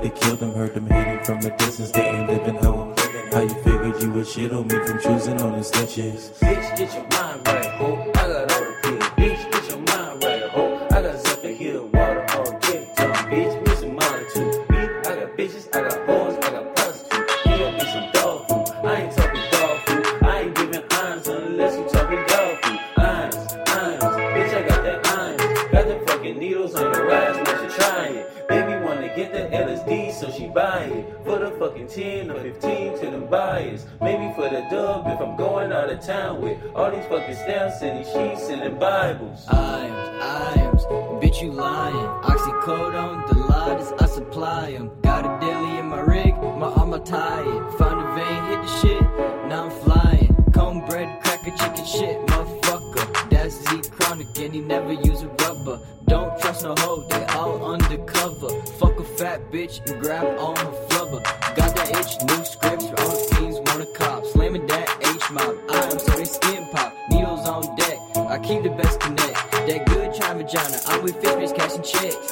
they killed him, heard them hating from a distance, they ain't living home. How you figured you would shit on me from choosing on the stitches? Bitch, get your mind right, ho. I got all the pills. Bitch, get your mind right, ho. I got Zephyr Hill water on deck. Bitch, me some monotone. Bitch, I got bitches, I got hoes, I got prostitutes. Give me some dog food. I ain't talking dog food. I ain't giving irons unless you talking dog food. Irons. Bitch, I got that irons. Got the fucking needles on your ass, now she trying it. Baby wanna get the LSD, so she buy it. For the fucking 10 or 15 to them buyers. Maybe for the dub if I'm going out of town with all these fucking stamps and these sheets and them Bibles. Iams, bitch you lying. Oxycodone, the lighters, I supply 'em. Got a daily in my rig, my armor tired. Found a vein, hit the shit, now I'm flying. Cornbread, cracker, chicken shit, motherfucker. That's Z Chronic and he never use a rubber. Don't trust no hoe, they all undercover. Fuck a fat bitch and grab on her flubber. Got that itch, new scripts, all the fiends want a cop. Slamming that H-mob, I'm so they skin pop. Needles on deck, I keep the best connect. That good time vagina, I'm with fish bitch cashing checks.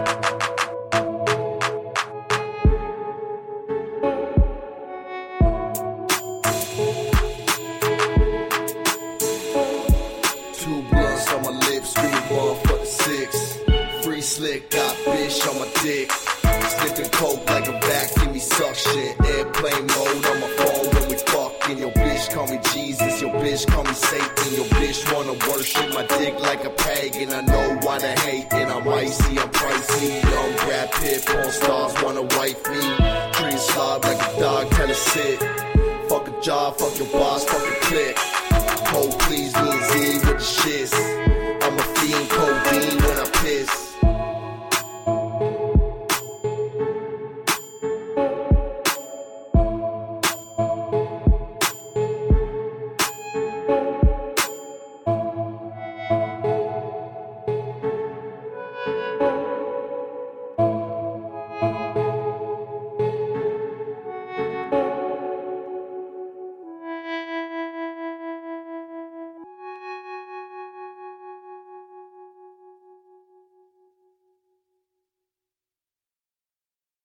Two blunts on my lips, scream one for the six. Free slick, got fish on my dick. Sniffing coke like a vac, give me suction. Airplane mode on my phone when we fucking. Your bitch call me Jesus, your bitch call me Satan. Your bitch wanna worship my dick like a pagan. I know why they hating, I'm icy, I'm pricey. Young Brad Pitt, porn stars wanna wife me. Treat slob like a dog, tell her sit. Fuck a job, fuck your boss, fuck a clique. Oh, please, Lil Z with the shits.